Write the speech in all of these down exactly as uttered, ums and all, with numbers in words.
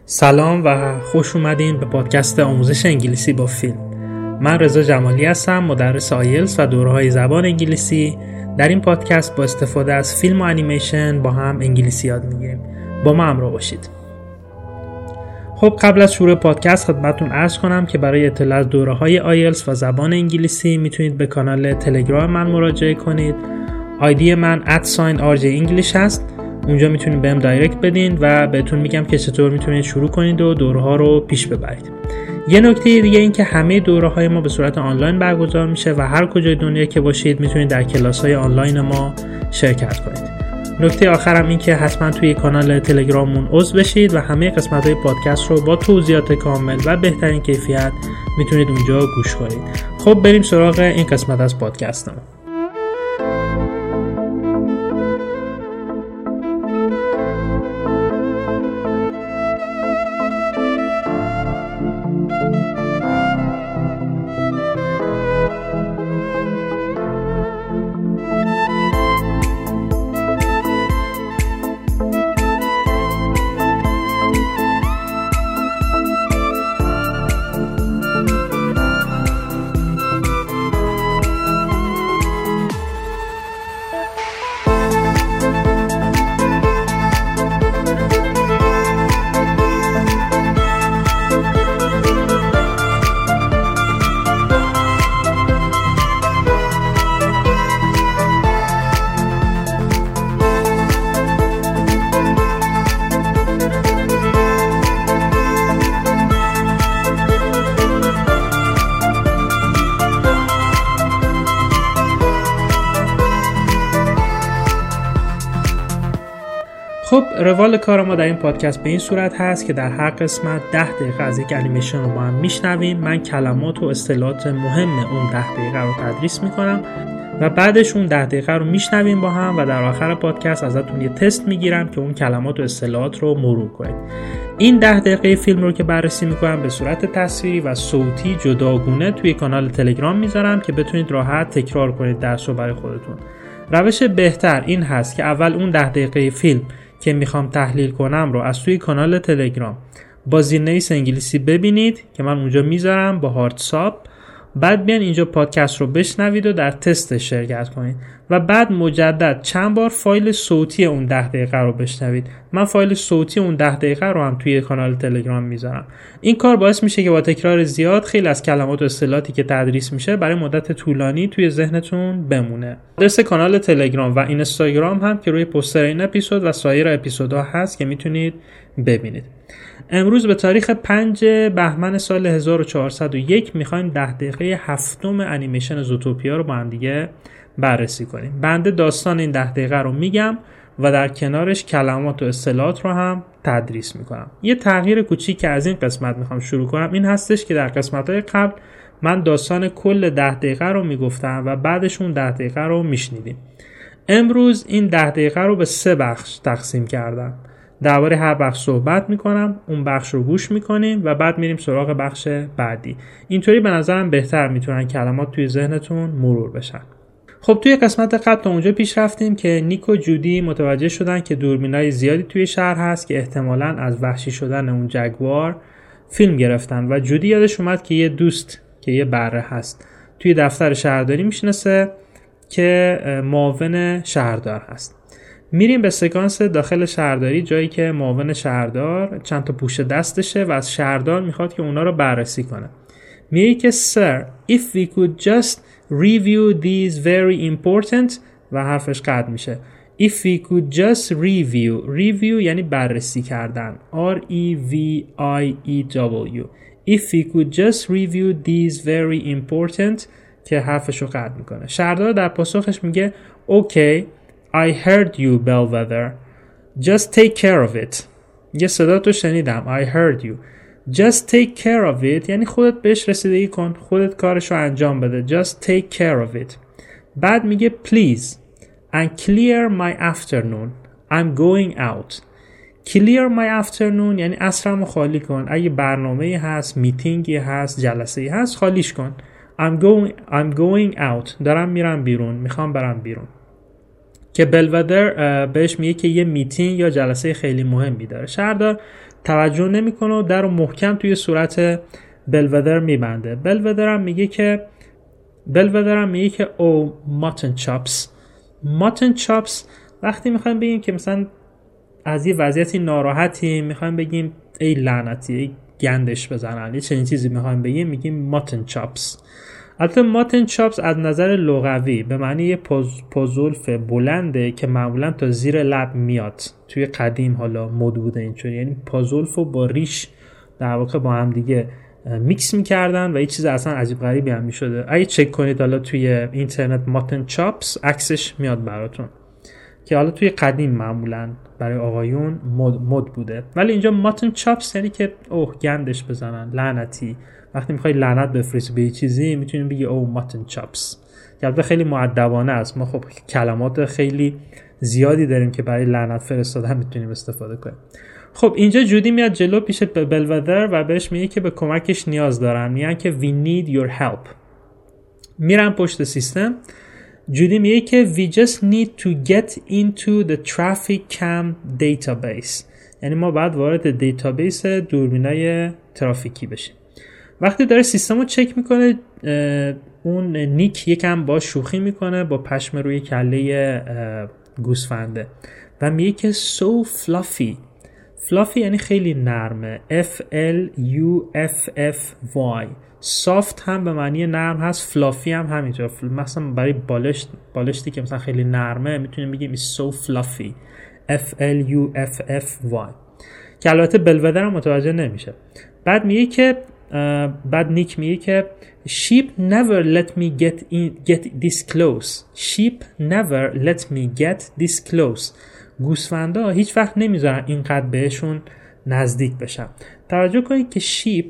سلام و خوش اومدین به پادکست آموزش انگلیسی با فیلم. من رضا جمالی هستم، مدرس آیلتس و دوره‌های زبان انگلیسی. در این پادکست با استفاده از فیلم و انیمیشن با هم انگلیسی یاد میگیریم. با ما همراه باشید. خب قبل از شروع پادکست خدمتتون عرض کنم که برای اطلاع از دوره‌های آیلتس و زبان انگلیسی میتونید به کانال تلگرام من مراجعه کنید. آیدی من ات ساین آر جی انگلیش هست. اونجا میتونید بهم دایرکت بدین و بهتون میگم که چطور میتونید شروع کنید و دوره‌ها رو پیش ببرید. یه نکته دیگه این که همه دوره‌های ما به صورت آنلاین برگزار میشه و هر کجای دنیا که باشید میتونید در کلاس‌های آنلاین ما شرکت کنید. نکته آخرم این که حتما توی کانال تلگراممون عضو بشید و همه قسمت‌های پادکست رو با توضیحات کامل و بهترین کیفیت میتونید اونجا گوش کنید. خب بریم سراغ این قسمت از پادکستمون. خب روال کار ما در این پادکست به این صورت هست که در هر قسمت ده دقیقه از یک انیمیشن رو با هم میشنویم. من کلمات و اصطلاحات مهم اون ده دقیقه رو تدریس میکنم و بعدش اون ده دقیقه رو میشنویم با هم و در آخر پادکست ازتون یه تست میگیرم که اون کلمات و اصطلاحات رو مرور کنید. این ده دقیقه فیلم رو که بررسی میکنم به صورت تصویری و صوتی جداگونه توی کانال تلگرام میذارم که بتونید راحت تکرار کنید درس رو برای خودتون. روش بهتر این هست که اول اون ده دقیقه فیلم که میخوام تحلیل کنم رو از توی کانال تلگرام با زیرنویس انگلیسی ببینید که من اونجا میذارم با هارد ساب. بعد بیان اینجا پادکست رو بشنوید و در تست شرکت کنید و بعد مجدد چند بار فایل صوتی اون ده دقیقه رو بشنوید. من فایل صوتی اون ده دقیقه رو هم توی کانال تلگرام میذارم. این کار باعث میشه که با تکرار زیاد خیلی از کلمات و اصطلاحاتی که تدریس میشه برای مدت طولانی توی ذهنتون بمونه. آدرس کانال تلگرام و اینستاگرام هم که روی پوستر این اپیزود و سایر اپیزودها هست که میتونید ببینید. امروز به تاریخ پنج بهمن سال هزار و چهارصد و یک میخوایم ده دقیقه هفتم انیمیشن زوتوپیا رو با هم دیگه بررسی کنیم. بنده داستان این ده دقیقه رو میگم و در کنارش کلمات و اصطلاحات رو هم تدریس میکنم. یه تغییر کوچیک که از این قسمت میخوام شروع کنم این هستش که در قسمت‌های قبل من داستان کل ده دقیقه رو میگفتم و بعدش اون ده دقیقه رو میشنیدیم. امروز این ده دقیقه رو به سه بخش تقسیم کردم. درباره هر بخش صحبت میکنم، اون بخش رو گوش میکنیم و بعد میریم سراغ بخش بعدی. اینطوری به نظرم بهتر میتونن کلمات توی ذهنتون مرور بشن. خب توی قسمت قبل تا اونجا پیش رفتیم که نیک و جودی متوجه شدن که دوربینای زیادی توی شهر هست که احتمالاً از وحشی شدن اون جگوار فیلم گرفتن و جودی یادش اومد که یه دوست که یه بره هست توی دفتر شهرداری میشناسه که معاون شهردار هست. میریم به سکانس داخل شهرداری، جایی که معاون شهردار چند تا پوشه دستشه و از شهردار میخواد که اونا رو بررسی کنه. میگه که Sir, if we could just review these very important و حرفش قطع میشه. If we could just review review یعنی بررسی کردن R E V I E W If we could just review these very important که حرفش رو قطع میکنه. شهردار در پاسخش میگه Okay, I heard you, Bellwether. Just take care of it. یه صدا تو شنیدم. I heard you. Just take care of it یعنی خودت بهش رسیدگی کن. خودت کارشو انجام بده. Just take care of it. بعد میگه please and clear my afternoon. I'm going out. Clear my afternoon یعنی عصرمو خالی کن. اگه برنامه‌ای هست، میتینگی هست، جلسه‌ای هست، خالیش کن. I'm going I'm going out. دارم میرم بیرون. میخوام برم بیرون. که بلودر بهش میگه که یه میتینگ یا جلسه خیلی مهمی داره. شهردار توجه نمیکنه و در رو محکم توی صورت بلودر میبنده. بلودر هم میگه که بلودر هم میگه که او ماتن چاپس. ماتن چاپس وقتی میخوایم بگیم که مثلا از یه وضعیتی ناراحتی، میخوایم بگیم ای لعنتی، ای گندش بزنن، یه چنین چیزی میخوایم بگیم، میگیم ماتن چاپس. البته ماتن چاپس از نظر لغوی به معنی یه پوز، پوزولف بلنده که معمولا تا زیر لب میاد. توی قدیم حالا مد بوده اینطوری، یعنی پوزولفو با ریش در واقع با هم دیگه میکس میکردن و یه چیز اصلا عجیب غریبی هم میشده. اگه چک کنید حالا توی اینترنت ماتن چاپس عکسش میاد براتون که حالا توی قدیم معمولا برای آقایون مد, مد بوده. ولی اینجا ماتن چاپس یعنی که اوه گندش بزنن، لعنتی. وقتی میخوای لعنت بفرستی به یه چیزی میتونی بگی اوه ماتن چاپس. البته خیلی مؤدبانه است. ما خب کلمات خیلی زیادی داریم که برای لعنت فرستادن میتونیم استفاده کنیم. خب اینجا جودی میاد جلو پیش بلودر و بهش میگه که به کمکش نیاز دارم. میگن که we need your help. میرم پشت سیستم. جودی میگه که we just need to get into the traffic cam database. یعنی ما باید وارد دیتابیس دوربینای ترافیکی بشیم. وقتی داره سیستم رو چک میکنه، اون نیک یکم با شوخی میکنه با پشم روی کله گوسفنده و میگه که so fluffy. fluffy یعنی خیلی نرمه. F L U F F Y. soft هم به معنی نرم هست، fluffy هم همینطور. مثلا برای بالشت بالشتی که مثلا خیلی نرمه میتونیم بگیم it's so fluffy. F L U F F Y که البته بلودر هم متوجه نمیشه. بعد میگه که بعد نیک میگه که sheep never let me get in, get this close. sheep never let me get this close. گوسفندا هیچ وقت نمیذارن اینقدر بهشون نزدیک بشن. توجه کنید که sheep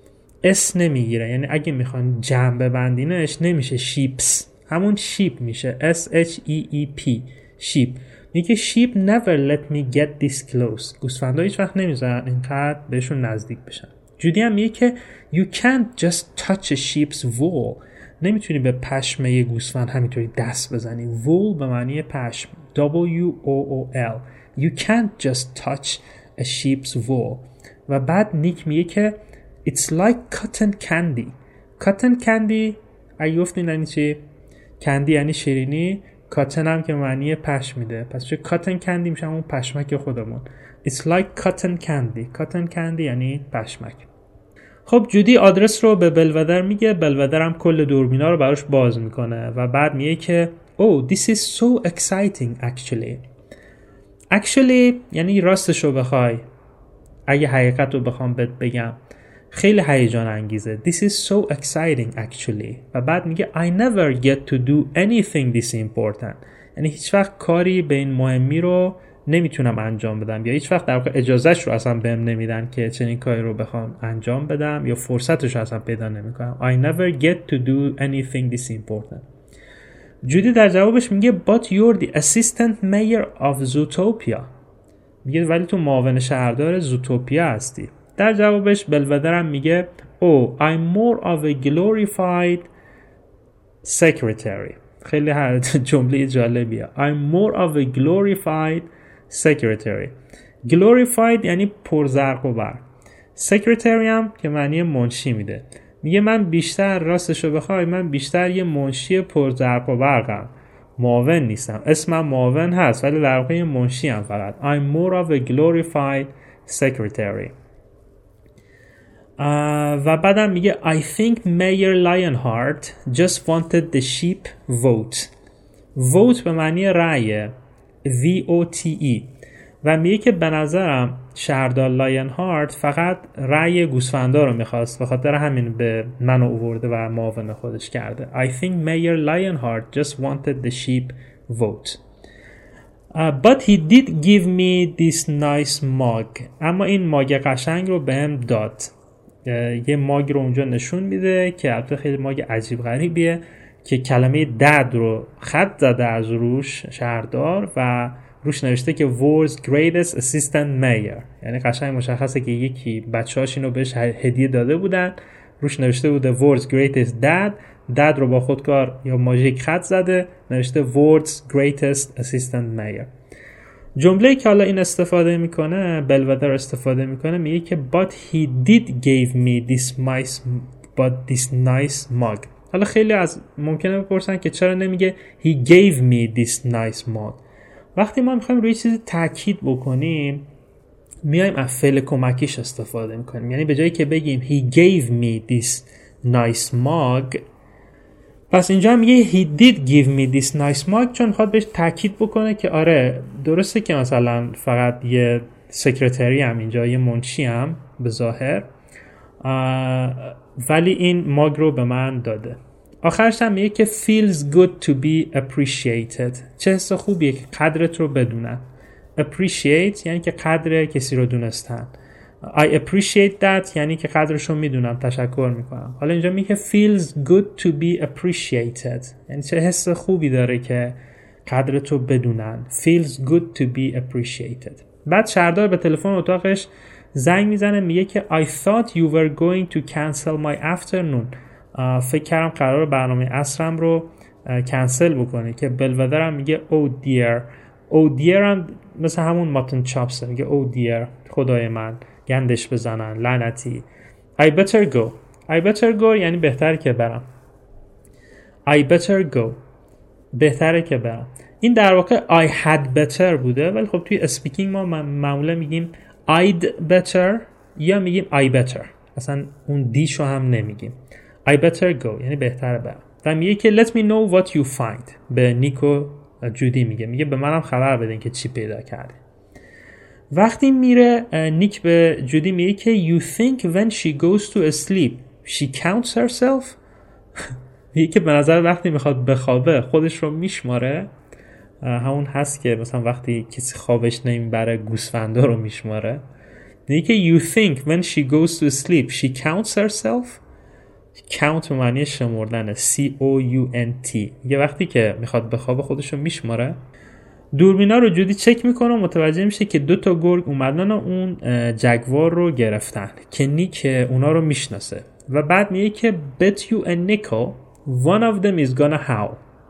اس نمیگیره، یعنی اگه میخوان جمع ببندینش نمیشه sheeps، همون sheep میشه S H E E P sheep. میگه sheep never let me get this close. گوسفندا هیچ وقت نمیذارن اینقدر بهشون نزدیک بشن. جودی هم میگه که you can't just touch a sheep's wool. نمیتونی به پشم یه گوسفند همینطوری دست بزنی. wool به معنی پشم. W O O L. You can't just touch a sheep's wool. و بعد نیک میگه که it's like cotton candy. cotton candy اگه گفتین یعنی چی؟ کندی یعنی شیرینی، کاتن هم که معنی پشم میده، پس چه cotton candy میشه همون پشمک خودمون. it's like cotton candy. cotton candy یعنی پشمک. خب جودی آدرس رو به بلودر میگه. بلودر هم کل دوربینا رو براش باز میکنه و بعد میگه که oh this is so exciting actually. actually یعنی راستش رو بخوای، اگه حقیقت رو بخوام بهت بگم خیلی هیجان انگیزه. this is so exciting actually. و بعد میگه I never get to do anything this important. یعنی هیچ وقت کاری به این مهمی رو نمیتونم انجام بدم، یا هیچ وقت در واقع اجازهش رو اصلا بهم نمیدن که چنین کاری رو بخوام انجام بدم، یا فرصتش رو اصلا پیدا نمیکنم. I never get to do anything this important. جودی در جوابش میگه but you're the assistant mayor of Zootopia. میگه ولی تو معاون شهردار زوتوپیا هستی. در جوابش بلودر هم میگه oh I'm more of a glorified secretary. خیلی جمله جالبیه. I'm more of a glorified secretary. glorified یعنی پرزرق و برق. secretary هم که معنی منشی میده. میگه من بیشتر راستشو بخوای من بیشتر یه منشی پرزرق و برقم، معاون نیستم. اسمم معاون هست ولی در واقع منشی هم فقط. I'm more of a glorified secretary. Uh, و بعدم میگه I think Mayor Lionheart just wanted the sheep vote. vote به معنی رأی V O T E. و میگه که به نظرم شهردار لاین هارت فقط رأی گوسفندا رو میخواست، به خاطر همین به منو آورده و معاون خودش کرده. I think Mayor Lionheart just wanted the sheep vote. Uh, but he did give me this nice mug. اما این ماگ قشنگ رو بهم داد. یه ماگ رو اونجا نشون میده که البته خیلی ماگ عجیب غریبیه که کلمه دد رو خط زده از روش شهردار و روش نوشته که World's Greatest Assistant Mayor. یعنی قشنگ مشخصه که یکی بچه‌هاش اینو بهش هدیه داده بودن. روش نوشته بوده World's Greatest Dad. دد رو با خودکار یا ماژیک خط زده، نوشته World's Greatest Assistant Mayor. جمله‌ای که حالا این استفاده میکنه، بلودر استفاده میکنه، میگه که but he did gave me this nice but this nice mug. حالا خیلی از ممکنه بپرسن که چرا نمیگه he gave me this nice mug. وقتی ما میخوایم روی چیزی تاکید بکنیم میایم از فعل کمکیش استفاده میکنیم. یعنی به جایی که بگیم he gave me this nice mug، پس اینجا میگه he did give me this nice mug، چون میخواد بهش تاکید بکنه که آره درسته که مثلا فقط یه سکرتری هم اینجا، یه منشی هم به ظاهر، ولی این ماگ رو به من داده. آخرش هم میگه که feels good to be appreciated. چه حس خوبیه که قدرت رو بدونن. appreciate یعنی که قدر کسی رو دونستن. I appreciate that یعنی که قدرش رو میدونم، تشکر میکنم. حالا اینجا میگه feels good to be appreciated، یعنی چه حس خوبی داره که قدرت رو بدونن. feels good to be appreciated. بعد شهردار به تلفن اتاقش زنگ میزنه، میگه که I thought you were going to cancel my afternoon. فکر کردم قرار برنامه عصرم رو کنسل بکنه. که بلودر هم میگه oh dear. oh dear هم مثل همون ماتن چاپسه، میگه oh dear خدای من، گندش بزنن، لعنتی. I better go. I better go یعنی بهتره که برم. I better go بهتره که برم. این در واقع I had better بوده، ولی خب توی اسپیکینگ ما معمولا میگیم I'd better یا میگیم I better، اصلا اون دیشو هم نمیگیم. I better go یعنی بهتره برم. و میگه که let me know what you find. به نیکو جودی میگه میگه به منم خبر بدین که چی پیدا کرده. وقتی میره نیک به جودی میگه که you think when she goes to sleep she counts herself. میگه که به نظر وقتی میخواد بخوابه خودش رو میشماره. همون هست که مثلا وقتی کسی خوابش نمیبره گوسفندا رو میشماره. میگه که you think when she goes to sleep she counts herself. count به معنی شمردن، C O U N T. یه وقتی که میخواد بخوابه خودش رو میشماره. دوربینا رو جودی چک میکنه و متوجه میشه که دو تا گرگ اومدن و اون جگوار رو گرفتن که نیک اونا رو میشناسه و بعد میگه که bet you a nickel one of them is gonna howl.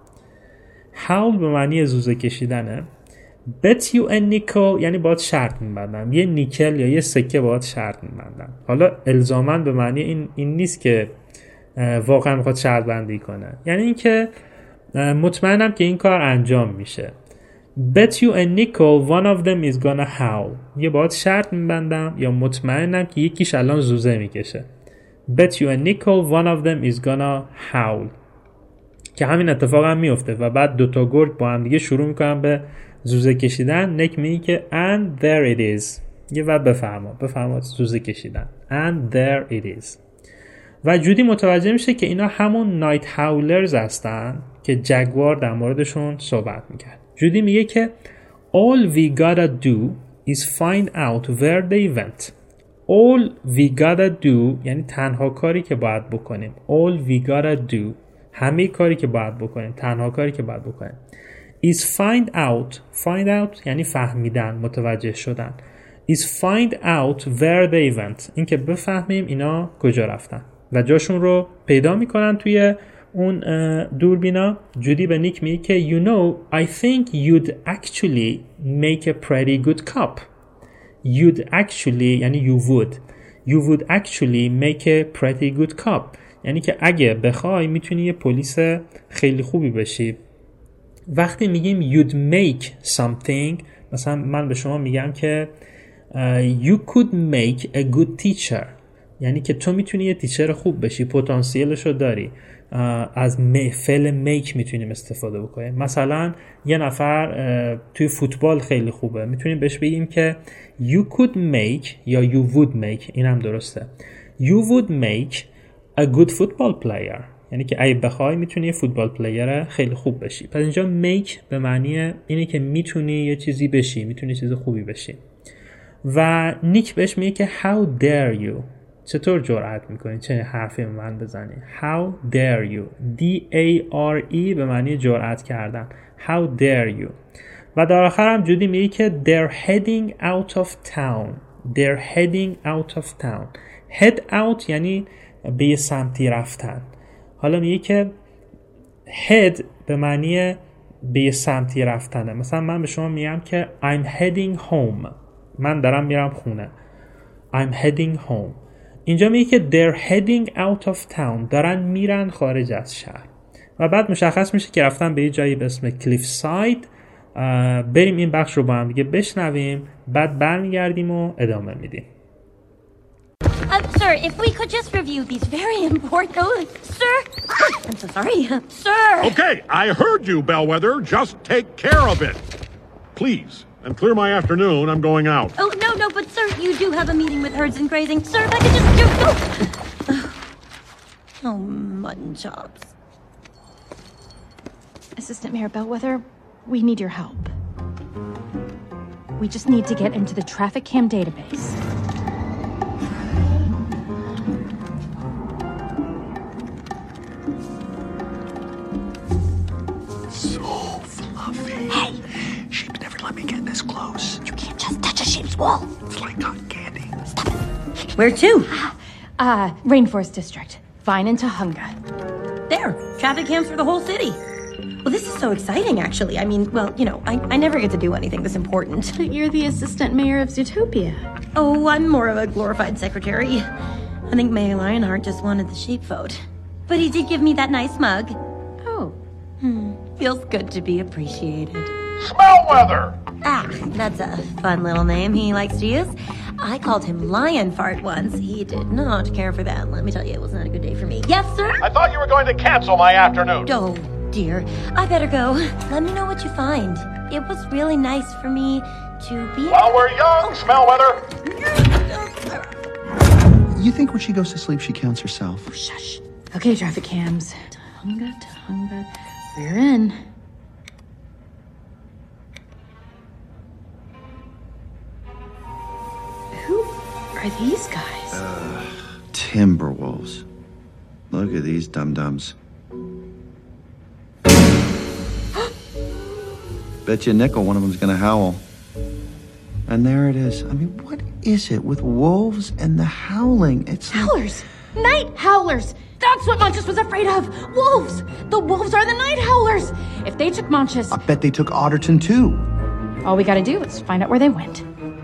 howl به معنی زوزه کشیدنه. bet you a nickel یعنی باید شرط میبندم، یه نیکل یا یه سکه باید شرط میبندم. حالا الزاماً به معنی این, این نیست که واقعا میخواد شرط بندی کنه، یعنی این که مطمئنم که این کار انجام میشه. bet you a nickel one of them is gonna howl. یه باید شرط میبندم یا مطمئنم که یکیش الان زوزه میکشه. bet you a nickel one of them is gonna howl. که همین اتفاق هم میفته و بعد دوتا گرگ با هم دیگه شروع میکنن به زوزه کشیدن. نیک میگه که and there it is. یه بعد بفرما بفرما زوزه کشیدن. and there it is. و جودی متوجه میشه که اینا همون نایت هاولرز هستن که جگوار در موردشون صحبت میکرد. جودی میگه که all we gotta do is find out where they went. all we gotta do یعنی تنها کاری که باید بکنیم. all we gotta do همه کاری که باید بکنیم، تنها کاری که باید بکنیم is find out. find out یعنی فهمیدن، متوجه شدن. is find out where they went. این که بفهمیم اینا کجا رفتن و جاشون رو پیدا میکنن توی اون دوربینا. جودی به نیک میگه که you know I think you'd actually make a pretty good cop. you'd actually یعنی you would you would actually make a pretty good cop یعنی که اگه بخوای میتونی یه پلیس خیلی خوبی بشی. وقتی میگیم you'd make something، مثلا من به شما میگم که uh, you could make a good teacher، یعنی که تو میتونی یه تیچر خوب بشی، پتانسیلش رو داری. از فعل میک میتونیم استفاده بکنیم. مثلا یه نفر توی فوتبال خیلی خوبه، میتونیم بهش بگیم که you could make یا you would make، این هم درسته. you would make a good football player، یعنی که اگه بخوای میتونی یه فوتبال پلیر خیلی خوب بشی. پس اینجا make به معنی اینه که میتونی یه چیزی بشی، میتونی چیز خوبی بشی. و نیک بهش میگه که how dare you، چطور جرأت میکنی چه حرفی به من بزنی. how dare you D A R E به معنی جرأت کردن. how dare you. و در آخر هم جودی میگه که they're heading out of town. they're heading out of town. head out یعنی به یه سمتی رفتن. حالا میگه که head به معنی به یه سمتی رفتنه. مثلا من به شما میگم که I'm heading home، من دارم میرم خونه. I'm heading home. اینجا میگه که they're heading out of town، دارن میرن خارج از شهر. و بعد مشخص میشه که رفتن به یه جایی به اسم کلیف ساید. بریم این بخش رو با هم دیگه بشنویم، بعد برمیگردیم و ادامه میدیم. Uh, sir, if we could just review these very important... Oh, sir! I'm so sorry. Sir! Okay, I heard you, Bellwether. Just take care of it. Please. And clear my afternoon. I'm going out. Oh, no, no, but sir, you do have a meeting with Herds and Grazing. Sir, if I could just do... Oh, oh mutton chops. Assistant Mayor Bellwether, we need your help. We just need to get into the traffic cam database. Wall. It's like cotton candy. Stop it. Where to? Uh, Rainforest District. Vine and Tahunga. There. Traffic cams for the whole city. Well, this is so exciting, actually. I mean, well, you know, I, I never get to do anything this important. But you're the assistant mayor of Zootopia. Oh, I'm more of a glorified secretary. I think Mayor Lionheart just wanted the sheep vote. But he did give me that nice mug. Oh. Hmm. Feels good to be appreciated. Smellweather! Ah, that's a fun little name he likes to use. I called him Lion Fart once. He did not care for that. Let me tell you, it was not a good day for me. Yes, sir? I thought you were going to cancel my afternoon. Oh, dear. I better go. Let me know what you find. It was really nice for me to be... While we're young, oh. Smellweather! You think when she goes to sleep, she counts herself? Oh, shush. Okay, traffic cams. Tahunga, Tahunga. We're in. Who are these guys? Uh, Timberwolves. Look at these dum-dums. Bet you a nickel one of them's gonna howl. And there it is. I mean, what is it with wolves and the howling? It's Howlers! Like... Night howlers! That's what Monches was afraid of! Wolves! The wolves are the night howlers! If they took Monches... I bet they took Otterton too. All we gotta do is find out where they went.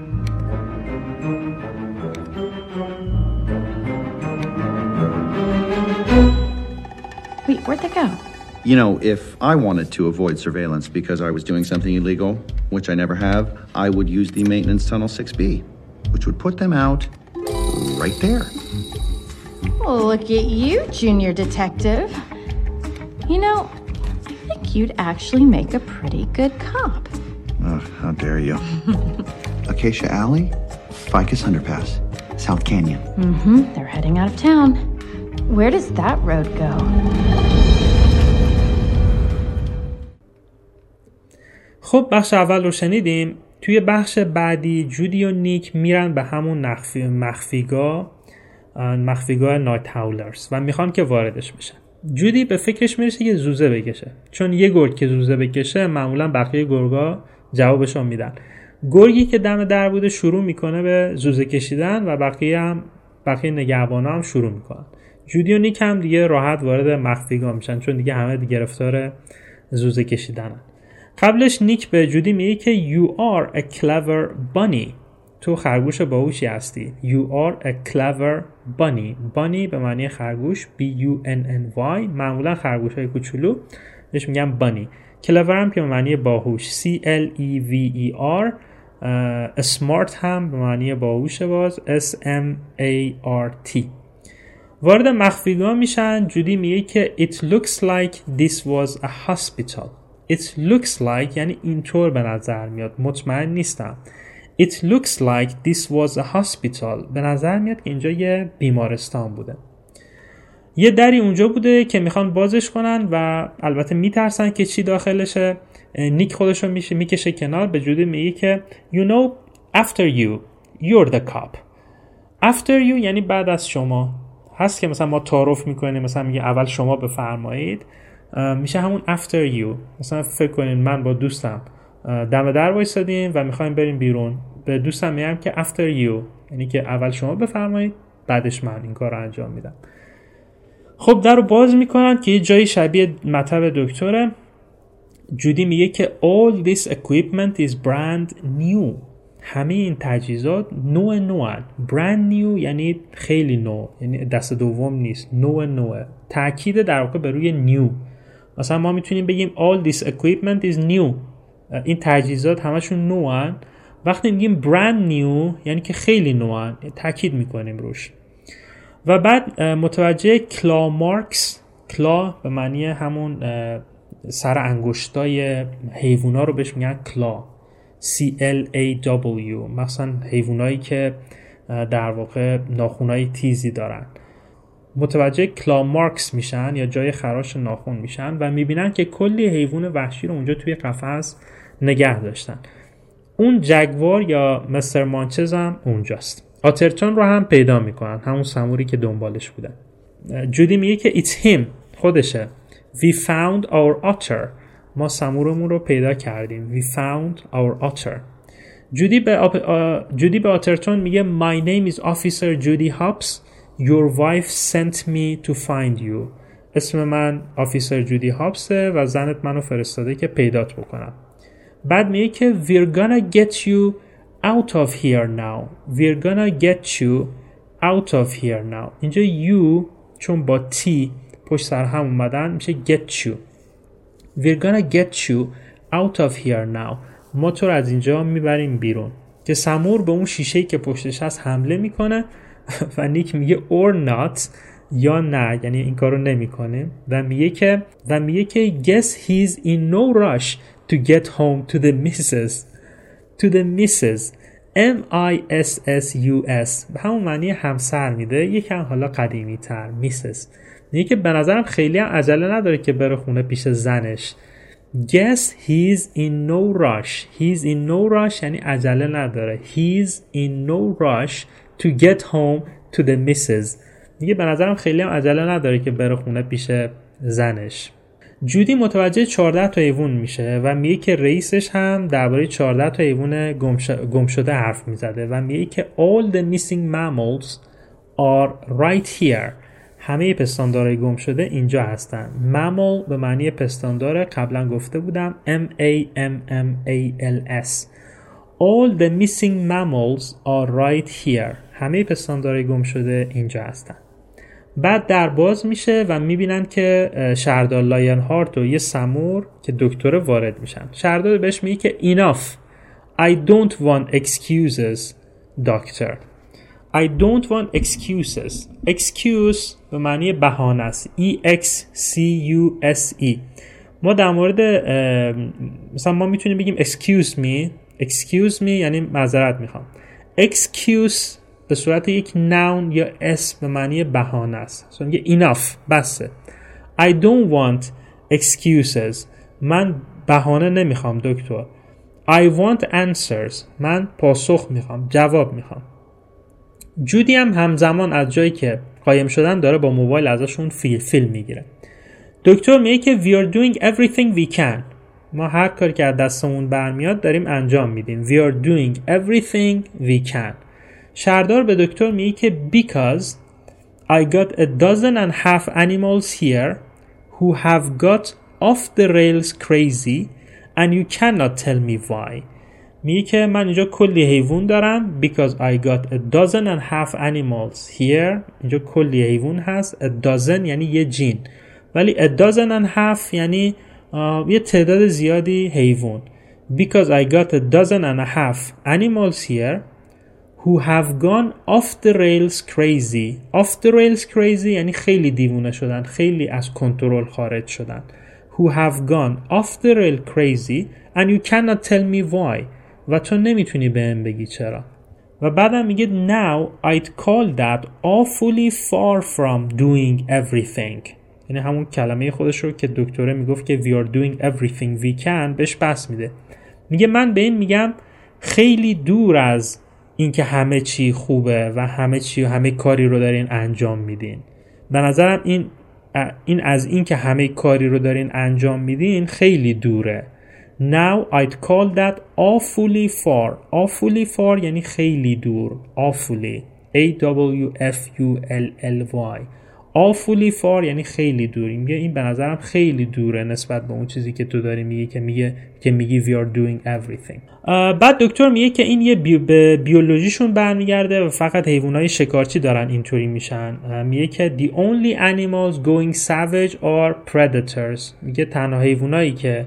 Wait, where'd they go? You know, if I wanted to avoid surveillance because I was doing something illegal, which I never have, I would use the Maintenance Tunnel six B, which would put them out right there. Well, look at you, Junior Detective. You know, I think you'd actually make a pretty good cop. Oh, how dare you. Acacia Alley, Ficus Underpass, South Canyon. Mm-hmm, they're heading out of town. Where does that road go? خب بخش اول رو شنیدیم. توی بخش بعدی جودی و نیک میرن به همون مخفی مخفیگاه مخفیگاه نایت هاولرز و میخوان که واردش بشن. جودی به فکرش میرسه که زوزه بکشه، چون یه گرگ که زوزه بکشه معمولا بقیه گرگا جوابشو میدن. گرگی که دم در بوده شروع میکنه به زوزه کشیدن و بقیه هم بقیه نگهبانا هم شروع میکنن. جودی و نیک هم دیگه راحت وارد مخفیگاه میشن، چون دیگه همه دیگه گرفتار زوزه کشیدنن. قبلش نیک به جودی میگه که you are a clever bunny، تو خرگوش باهوشی هستی. you are a clever bunny. bunny به معنی خرگوش b u n n y، معمولا خرگوش های کوچولو بهش میگن bunny. clever هم که به معنی باهوش c l e v e r. smart هم به معنی باهوش باز s m a r t. وارد مخفیگاه میشن. جودی میگه که it looks like this was a hospital. It looks like یعنی اینطور به نظر میاد، مطمئن نیستم. It looks like this was a hospital. به نظر میاد که اینجا یه بیمارستان بوده. یه دری اونجا بوده که میخوان بازش کنن و البته میترسن که چی داخلشه. نیک خودشو میشه میکشه کنار، به جودی میگه که you know after you you're the cop. after you یعنی بعد از شما. هست که مثلا ما تعارف میکنیم، مثلا میگه اول شما بفرمایید، میشه همون after you. مثلا فکر کنین من با دوستم دم در وایسادیم و میخوایم بریم بیرون، به دوستم میگم که after you یعنی که اول شما بفرمایید بعدش من این کار رو انجام میدم. خب در رو باز میکنن که یه جایی شبیه مطب دکتره. جودی میگه که all this equipment is brand new. همه این تجهیزات نوع نوعن. brand new یعنی خیلی نو، یعنی دست دوم نیست، نوع نوعه. تأکید در واقع به روی new. مثلا ما میتونیم بگیم all this equipment is new. این تجهیزات همشون نوعن. وقتی میگیم brand new یعنی که خیلی نوعن، تأکید میکنیم روش. و بعد متوجه کلا مارکس، کلا به معنی همون سر انگشتای حیوونا رو بهش میگن کلا، C L A W، مثلا حیوانایی که در واقع ناخونای تیزی دارن. متوجه کلا مارکس میشن یا جای خراش ناخون میشن و میبینن که کلی حیوان وحشی رو اونجا توی قفس نگه داشتن. اون جگوار یا مستر مانچز هم اونجاست. آترتون رو هم پیدا میکنن، همون سموری که دنبالش بودن. جودی میگه که it's him، خودشه. We found our otter. ما سمورمون رو پیدا کردیم. We found our otter. جودی به آپ... آ... جودی به آترتون میگه My name is Officer Judy Hopps. Your wife sent me to find you. اسم من آفیسر جودی هاپسه و زنت منو فرستاده که پیدات بکنم. بعد میگه که We're gonna get you out of here now. We're gonna get you out of here now. اینجا you چون با T پشت سر هم اومدن میشه get you. We're gonna get you out of here now. ما تو رو از اینجا میبریم بیرون. که سمور به اون شیشه‌ای که پشتش هست حمله میکنه و نیک میگه or not، یا نه، یعنی این کارو نمیکنه و میگه که و میگه که guess he's in no rush to get home to the missus to the missus M I S S U S به همون معنی همسر میده، یکم حالا قدیمی تر missus. میگه که به نظرم خیلی هم عجله نداره که بره خونه پیش زنش. Guess he's in no rush. He's in no rush یعنی عجله نداره. He's in no rush to get home to the missus. میگه به نظرم خیلی هم عجله نداره که بره خونه پیش زنش. جودی متوجه چهارده تا حیوان میشه و میگه که رئیسش هم درباره چهارده تا حیوان گم شده حرف میزده و میگه که all the missing mammals are right here. همه پستاندارای گم شده اینجا هستن. mammal به معنی پستاندار، قبلا گفته بودم M A M M A L S. all the missing mammals are right here. همه پستاندارای گم شده اینجا هستن. بعد در باز میشه و میبینن که شهردار لاین هارت و یه سمور که دکتر وارد میشن. شهردار بهش میگه که enough. I don't want excuses doctor. I don't want excuses. Excuse به معنی بهانه است. E X C U S E. ما در مورد مثلا ما میتونیم بگیم excuse me. excuse me یعنی معذرت میخوام. excuse به صورت یک noun یا اسم به معنی بهانه است. مثلا میگه enough، بسه. I don't want excuses. من بهانه نمیخوام دکتر. I want answers. من پاسخ میخوام، جواب میخوام. جودی هم همزمان از جایی که قایم شدن داره با موبایل ازشون فیل فیلم میگیره. دکتر میگه که we are doing everything we can. ما هر کاری که از دستمون برمیاد داریم انجام میدیم. We are doing everything we can. شهردار به دکتر میگه که because I got a dozen and half animals here who have got off the rails crazy and you cannot tell me why. میگه که من اینجا کلی حیوان دارم because I got a dozen and half animals here. اینجا کلی حیوان هست. a dozen یعنی یه جین، ولی a dozen and half یعنی یه تعداد زیادی حیوان. because I got a dozen and a half animals here who have gone off the rails crazy. off the rails crazy یعنی خیلی دیوونه شدن، خیلی از کنترل خارج شدن. who have gone off the rail crazy and you cannot tell me why. و تو نمیتونی بهم بگی چرا. و بعدم میگه now I'd call that awfully far from doing everything. یعنی همون کلمه خودش رو که دکتره میگفت که we are doing everything we can بهش بس میده. میگه من به این میگم خیلی دور از این که همه چی خوبه و همه چی و همه کاری رو دارین انجام میدین. به نظرم این این از این که همه کاری رو دارین انجام میدین خیلی دوره. Now I'd call that awfully far. awfully far یعنی خیلی دور. awfully A W F U L L Y. awfully far یعنی خیلی دوری. میگه این به نظرم خیلی دوره نسبت به اون چیزی که تو داری میگی که میگه که میگی we are doing everything. بعد دکتر میگه که این یه بیو به بیولوژیشون برمیگرده و فقط حیوانات شکارچی دارن اینطوری میشن. میگه که the only animals going savage are predators. میگه تنها حیوانایی که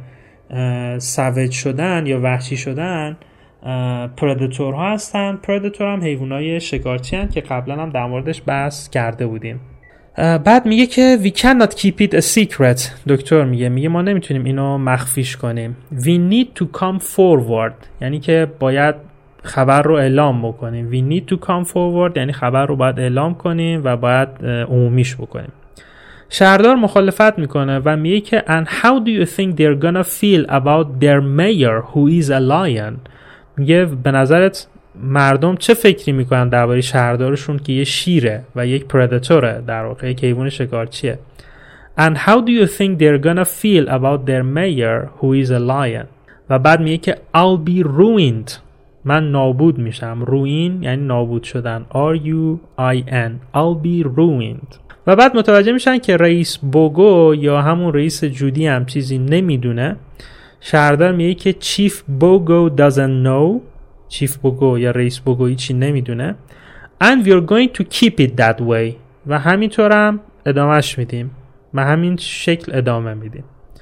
savage شدن یا وحشی شدن پرداتور ها هستن. پرداتور هم حیوانای شکارچی هستن که قبلا هم در موردش بحث کرده بودیم. بعد میگه که we cannot keep it a secret. دکتر میگه میگه ما نمیتونیم اینو مخفیش کنیم. we need to come forward یعنی که باید خبر رو اعلام بکنیم. we need to come forward یعنی خبر رو باید اعلام کنیم و باید عمومیش بکنیم. شهردار مخالفت میکنه و میگه که and how do you think they're gonna feel about their mayor who is a lion. میگه به نظرت مردم چه فکری میکنن درباره شهردارشون که یه شیره و یک پرداتوره، در واقع یک حیوان شکارچیه. and how do you think they're gonna feel about their mayor who is a lion. و بعد میگه که I'll be ruined من نابود میشم. ruin یعنی نابود شدن. R U I N I'll be ruined. و بعد متوجه میشن که رئیس بوگو یا همون رئیس جودی هم چیزی نمیدونه. شهردار میگه که Chief Bogo doesn't know. چیف بوگو یا رئیس بوگو هیچی نمیدونه. and we're going to keep it that way و همینطور هم ادامهش میدیم و همین شکل ادامه میدیم.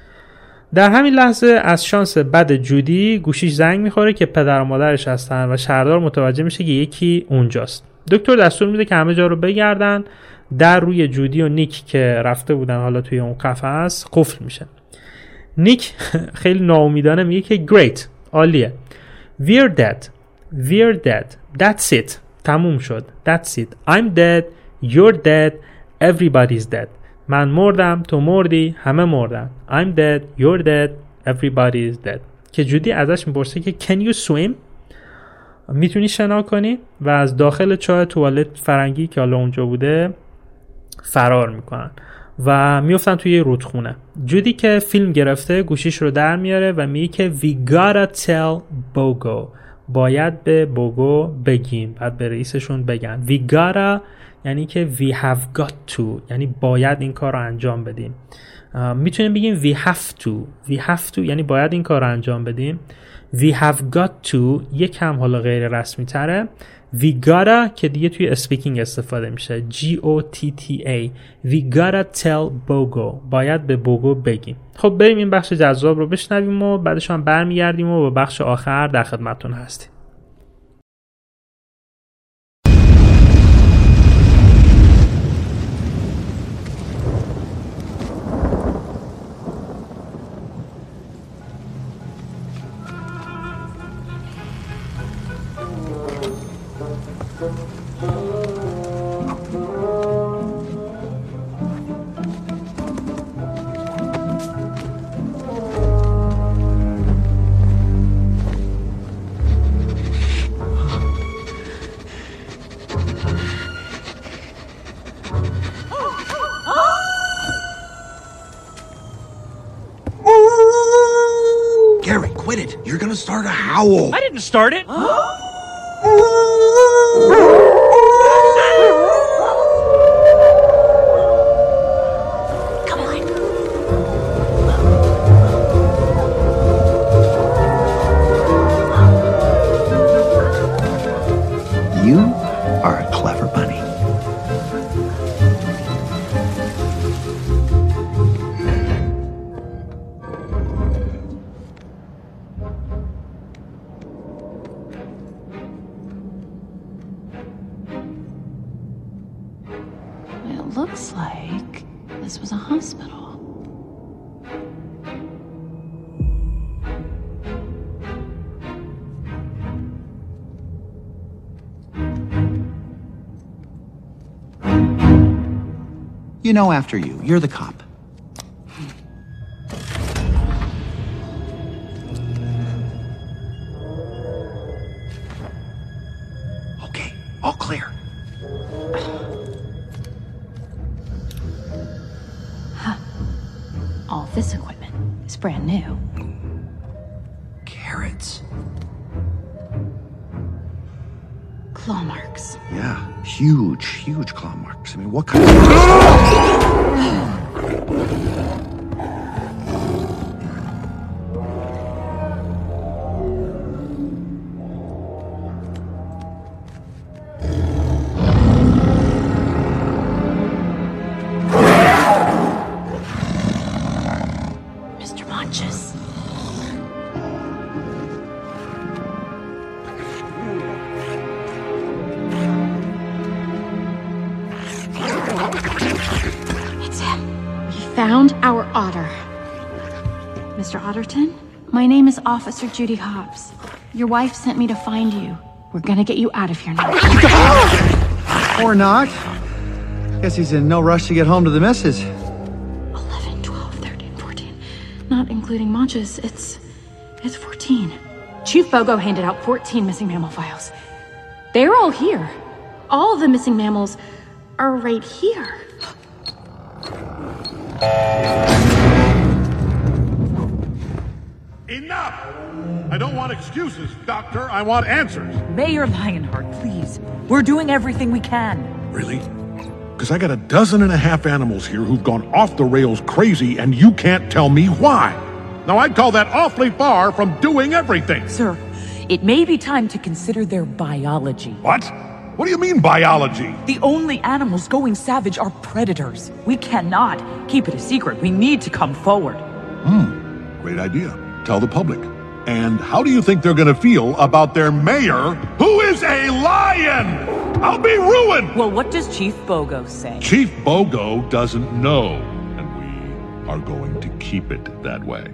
در همین لحظه از شانس بد جودی گوشیش زنگ میخوره که پدر و مادرش هستن و شهردار متوجه میشه که یکی اونجاست. دکتر دستور میده که همه جا رو بگردن. در روی جودی و نیک که رفته بودن حالا توی اون قفس قفل میشه. نیک خیلی ناامیدانه میگه که great عالیه. we're dead we're dead that's it تموم شد. that's it I'm dead you're dead everybody's dead. من مردم تو مردی همه مردن. I'm dead you're dead everybody's dead. که جودی ازش میپرسه که can you swim میتونی شنا کنی و از داخل چاه توالت فرنگی که حالا اونجا بوده فرار میکنن و میفتن توی رودخونه. جودی که فیلم گرفته گوشیش رو در میاره و میگه که we gotta tell Bogo باید به بوگو بگیم، باید به رئیسشون بگن. we gotta یعنی که we have got to یعنی باید این کار رو انجام بدیم. میتونیم بگیم we have to we have to یعنی باید این کار رو انجام بدیم. we have got to یکم حالا غیر رسمی تره. we gotta که دیگه توی اسپیکینگ استفاده میشه. G O T T A we gotta tell Bogo باید به بوگو بگیم. خب بریم این بخش جذاب رو بشنویم و بعدش هم برمیگردیم و با بخش آخر در خدمتتون هستیم. Gary, quit it. You're gonna start a howl. I didn't start it. Come on. You are a clever bunny. It looks like this was a hospital. You know, after you. You're the cop. Okay, all clear. All this equipment is brand new. Carrots. Claw marks. Yeah. Huge, huge claw marks. I mean, what kind of... Mister Monches. It's him. We found our otter. Mister Otterton, my name is Officer Judy Hobbs. Your wife sent me to find you. We're gonna get you out of here now. Or not. Guess he's in no rush to get home to the missus. eleven, twelve, thirteen, fourteen. Not including Monches, it's... it's fourteen. Chief Bogo handed out fourteen missing mammal files. They're all here. All the missing mammals are right here. Enough! I don't want excuses, Doctor. I want answers. Mayor Lionheart, please. We're doing everything we can. Really? Because I got a dozen and a half animals here who've gone off the rails crazy, and you can't tell me why. Now, I'd call that awfully far from doing everything. Sir, it may be time to consider their biology. What? What do you mean, biology? The only animals going savage are predators. We cannot keep it a secret. We need to come forward. Hmm. Great idea. Tell the public. And how do you think they're going to feel about their mayor, who is a lion? I'll be ruined! Well, what does Chief Bogo say? Chief Bogo doesn't know, and we are going to keep it that way.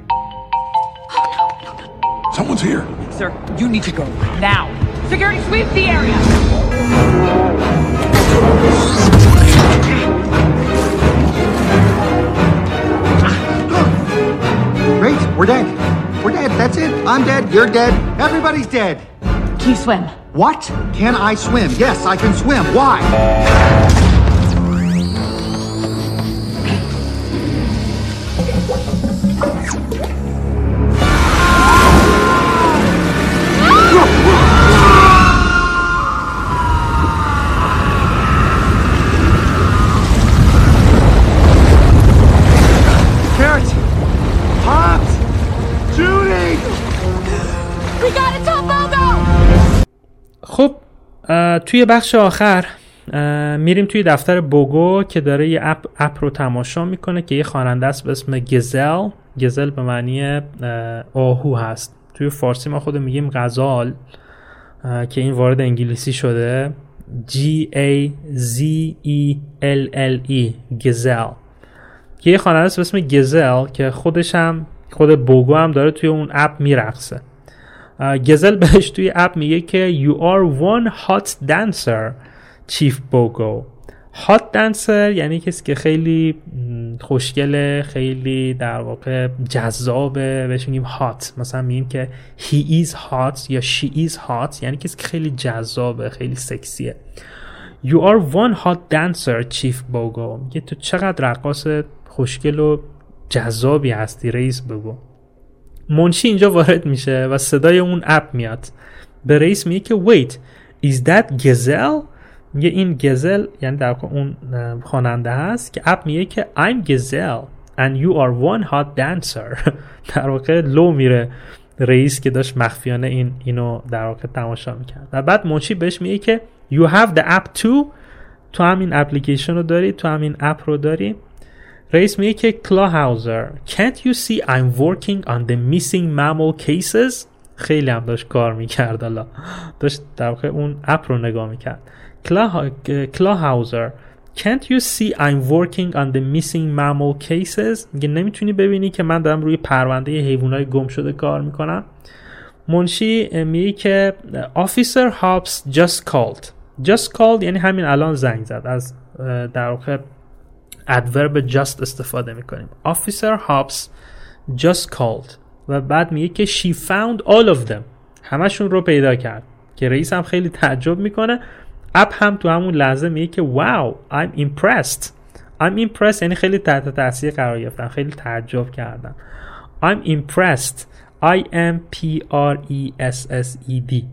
Someone's here. Sir, you need to go. Now. Security, sweep the area! Great, we're dead. We're dead, that's it. I'm dead, you're dead, everybody's dead. Can you swim? What? Can I swim? Yes, I can swim. Why? Carrot! Pops! Judy! We got it, Tom Bogo! خب توی بخش آخر میریم توی دفتر بوگو که داره یه اپ, اپ رو تماشا میکنه که یه خواننده است به اسم گزل. گزل به معنی آهو هست. توی فارسی ما خود میگیم غزال که این وارد انگلیسی شده. G A Z E L L E گزل که یه خواننده است به اسم گزل که خودش هم خود بوگو هم داره توی اون اپ میرقصه. گزل بهش توی اپ میگه که You are one hot dancer Chief Bogo. hot dancer یعنی کسی که خیلی خوشگله، خیلی در واقع جذابه، بهش میگیم hot. مثلا میگیم که he is hot یا she is hot یعنی کسی که خیلی جذابه، خیلی سکسیه. You are one hot dancer Chief Bogo. میگه تو چقدر رقاص خوشگل و جذابی هستی رئیس بگو. منشی اینجا وارد میشه و صدای اون اپ میاد. به رئیس میگه که wait is that Gazelle؟ میگه این گزل یعنی در واقع اون خواننده هست که اپ میگه که I'm Gazelle and you are one hot dancer. در واقع لو میره رئیس که داشت مخفیانه این اینو در واقع تماشا میکرد و بعد منشی بهش میگه که you have the app too. تو همین اپلیکیشن رو داری، تو همین اپ رو داری. رئیس میگه که Clawhauser can't you see I'm working on the missing mammal cases؟ خیلی هم داشت کار میکرد، حالا داشت در واقع اون اپ رو نگاه میکرد. Clawhauser can't you see I'm working on the missing mammal cases؟ میگه نمیتونی ببینی که من دارم روی پرونده حیوانات گم شده کار میکنم. منشی میگه که Officer Hobbs just called. just called یعنی همین الان زنگ زد. از در واقع adverb just استفاده میکنیم. Officer Hobbs just called و بعد میگه که she found all of them. همشون رو پیدا کرد که رئیس هم خیلی تعجب میکنه. اپ هم تو همون لحظه میگه که wow I'm impressed. I'm impressed یعنی خیلی تحت تاثیر قرار گرفتم، خیلی تعجب کردم. I'm impressed. I M P R E S S E D.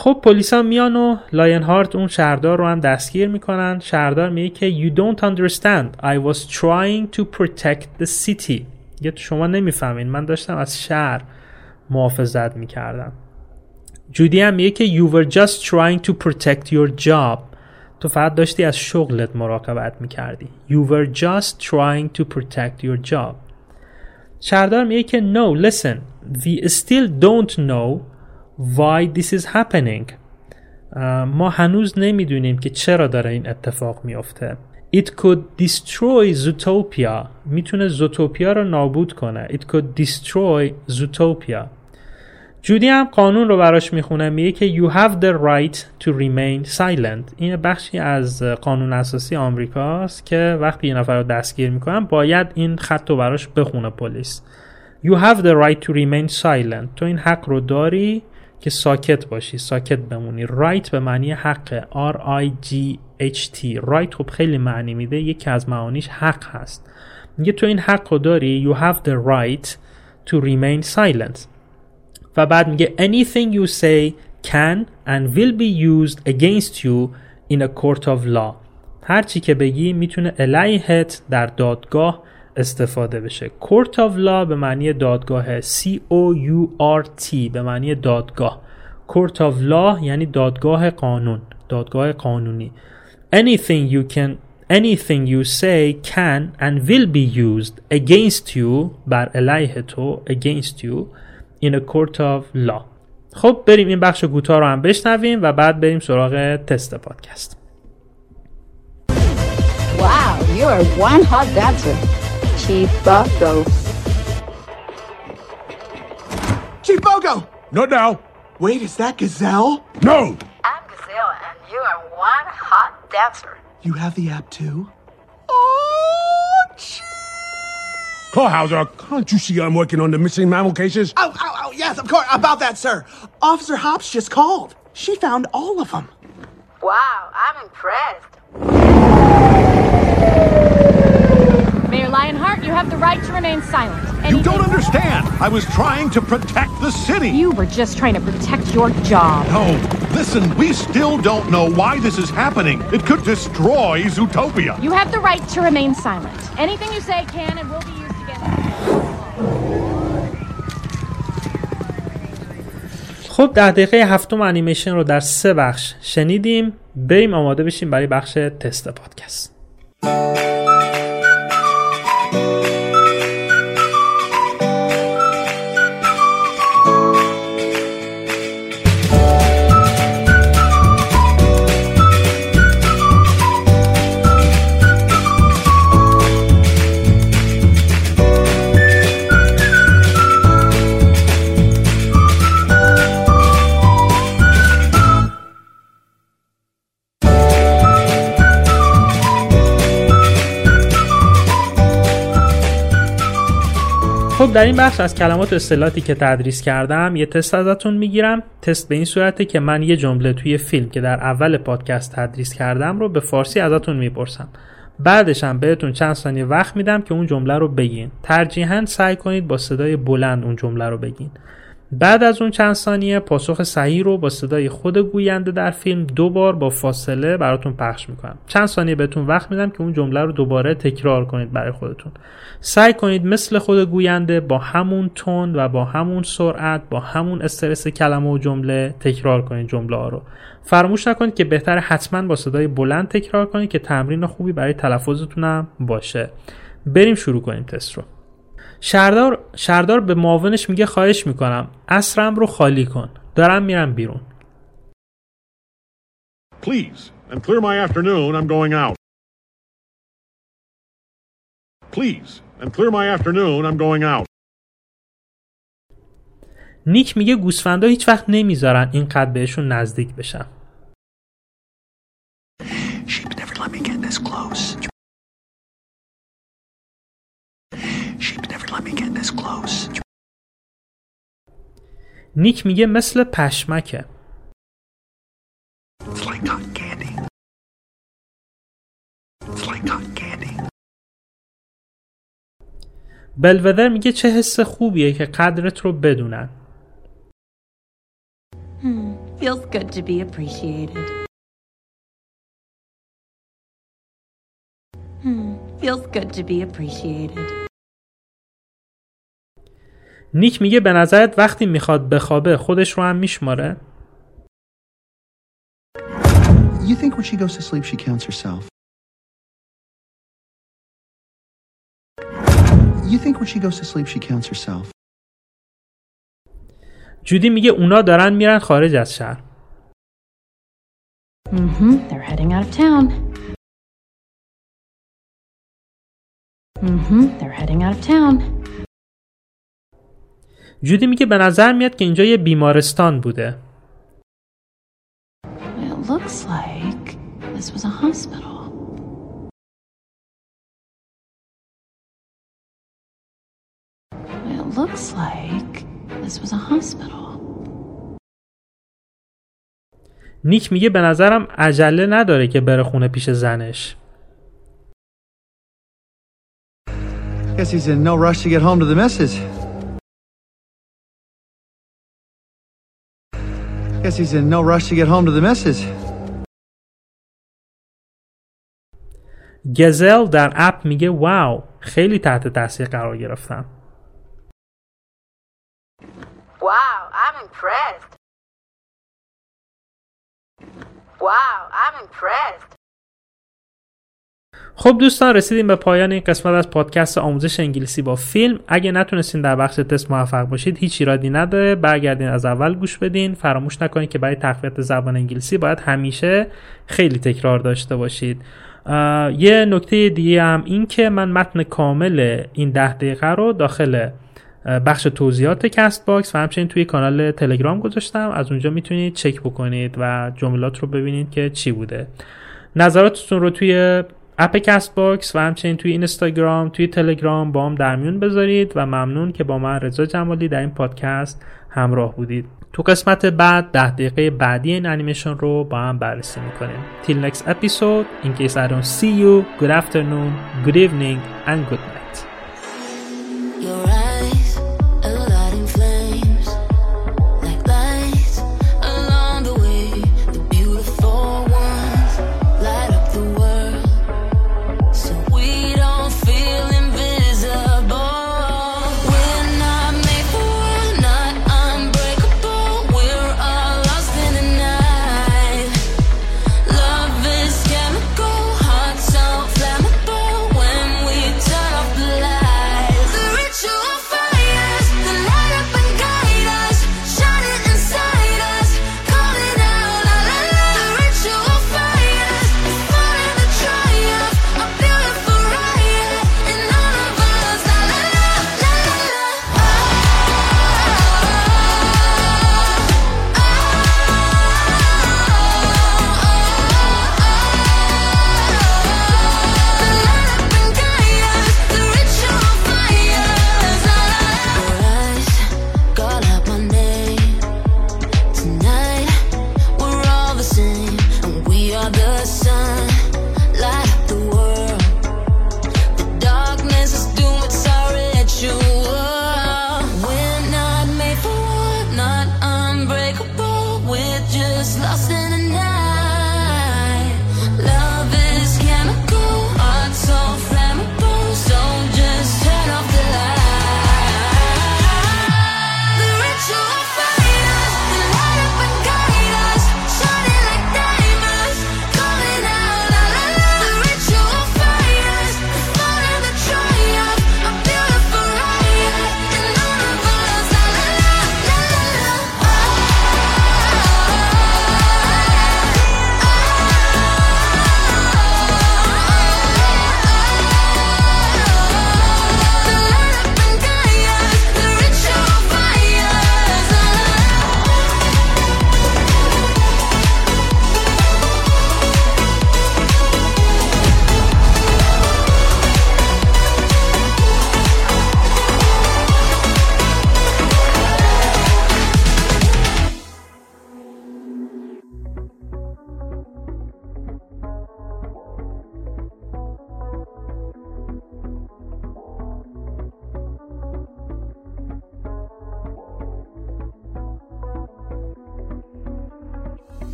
خب پلیسا میان و لاین هارت اون شهردار رو هم دستگیر میکنن. شهردار میگه که you don't understand I was trying to protect the city. یه شما نمیفهمین من داشتم از شهر محافظت میکردم. جودی هم میگه که you were just trying to protect your job. تو فقط داشتی از شغلت مراقبت میکردی. You were just trying to protect your job. شهردار میگه که no listen we still don't know why this is happening. ما هنوز نمیدونیم که چرا داره این اتفاق میفته. It could destroy Zootopia. میتونه زوتوپیا رو نابود کنه. It could destroy Zootopia. جودی هم قانون رو براش میخونه میگه که you have the right to remain silent. این بخشی از قانون اساسی آمریکاست که وقتی یه نفر رو دستگیر میکنن باید این خط رو براش بخونه پلیس. You have the right to remain silent. تو این حق رو داری که ساکت باشی، ساکت بمونی. right به معنی حق. R I G H T. right خب خیلی معنی میده. یکی از معانیش حق هست. میگه تو این حق رو داری. You have the right to remain silent. و بعد میگه anything you say can and will be used against you in a court of law. هر چی که بگی میتونه علیهت در دادگاه استفاده بشه. court of law به معنی دادگاه. C O U R T به معنی دادگاه. court of law یعنی دادگاه قانون، دادگاه قانونی. anything you can anything you say can and will be used against you بر علیه تو against you in a court of law. خب بریم این بخش کوتاه رو هم بشنویم و بعد بریم سراغ تست پادکست. Wow, you are one hot dancer. Chief Bogo. Chief Bogo! No, now. Wait, is that Gazelle? No! I'm Gazelle, and you are one hot dancer. You have the app too? Oh, gee! Clawhauser, can't you see I'm working on the missing mammal cases? Oh, oh, oh, yes, of course. About that, sir. Officer Hops just called. She found all of them. Wow, I'm impressed. Mayor Lionheart, you have the right to remain silent. You don't understand. I was trying to protect the city. You were just trying to protect your job. No, listen, we still don't know why this is happening. It could destroy Zootopia. You have the right to remain silent. Anything you say can and will be used against you. خب ده دقیقه هفتم انیمیشن رو در سه بخش شنیدیم. بریم آماده بشیم برای بخش تست پادکست. خب در این بخش از کلمات و اصطلاحاتی که تدریس کردم یه تست ازتون میگیرم. تست به این صورته که من یه جمله توی فیلم که در اول پادکست تدریس کردم رو به فارسی ازتون میپرسم. بعدش هم بهتون چند ثانیه وقت میدم که اون جمله رو بگین. ترجیحاً سعی کنید با صدای بلند اون جمله رو بگین. بعد از اون چند ثانیه پاسخ صحیح رو با صدای خود گوینده در فیلم دو بار با فاصله براتون پخش میکنم. چند ثانیه بهتون وقت میدم که اون جمله رو دوباره تکرار کنید برای خودتون. سعی کنید مثل خود گوینده با همون تون و با همون سرعت، با همون استرس کلمه و جمله تکرار کنید جمله ها رو. فراموش نکنید که بهتره حتما با صدای بلند تکرار کنید که تمرین خوبی برای تلفظتون هم باشه. بریم شروع کنیم تست رو. شهردار شهردار به معاونش میگه خواهش میکنم عصرم رو خالی کن. دارم میرم بیرون. Please, and clear my afternoon, I'm going out. Please, and clear my afternoon, I'm going out. نیک میگه گوسفندا هیچ وقت نمیذارن اینقدر بهشون نزدیک بشن. Sheep never let me get this close. Sheep never let me get this close. نیک میگه مثل پشمکه. It's like cotton candy. It's like cotton candy. بلودر میگه چه حس خوبیه که قدرت رو بدونن. Hmm. Feels good to be appreciated. Hmm. Feels good to be appreciated. نیک میگه به نظرت وقتی میخواد بخوابه خودش رو هم میشماره؟ You think when she goes to sleep she counts herself? You think when she goes to sleep she counts herself? جودی میگه اونا دارن میرن خارج از شهر. Mm-hmm. They're heading out of town. Mm-hmm. They're heading out of town. جودی میگه به نظر میاد که اینجا یه بیمارستان بوده. It looks like this was a hospital. It looks like this was a hospital. نیک میگه به نظرم عجله نداره که بره خونه پیش زنش. Guess he's in no rush to get home to the missus. Guess he's in no rush to get home to the missus. گزل در اپ میگه واو خیلی تحت تاثیر قرار گرفتم. Wow, I'm impressed. Wow, I'm impressed. خب دوستان رسیدیم به پایان این قسمت از پادکست آموزش انگلیسی با فیلم. اگه نتونستین در بخش تست موفق باشید هیچ ایرادی نداره، برگردین از اول گوش بدین. فراموش نکنید که برای تقویت زبان انگلیسی باید همیشه خیلی تکرار داشته باشید. یه نکته دیگه هم این که من متن کامل این ده دقیقه رو داخل بخش توضیحات کست باکس و همچنین توی کانال تلگرام گذاشتم، از اونجا میتونید چک بکنید و جملات رو ببینید که چی بوده. نظراتتون رو توی اپ کست باکس و همچنین توی اینستاگرام، توی تلگرام با هم در میون بذارید و ممنون که با من رضا جمالی در این پادکست همراه بودید. تو قسمت بعد ده دقیقه بعدی این انیمیشن رو با هم بررسی میکنیم. Till next episode, in case I don't see you, good afternoon, good evening and good night.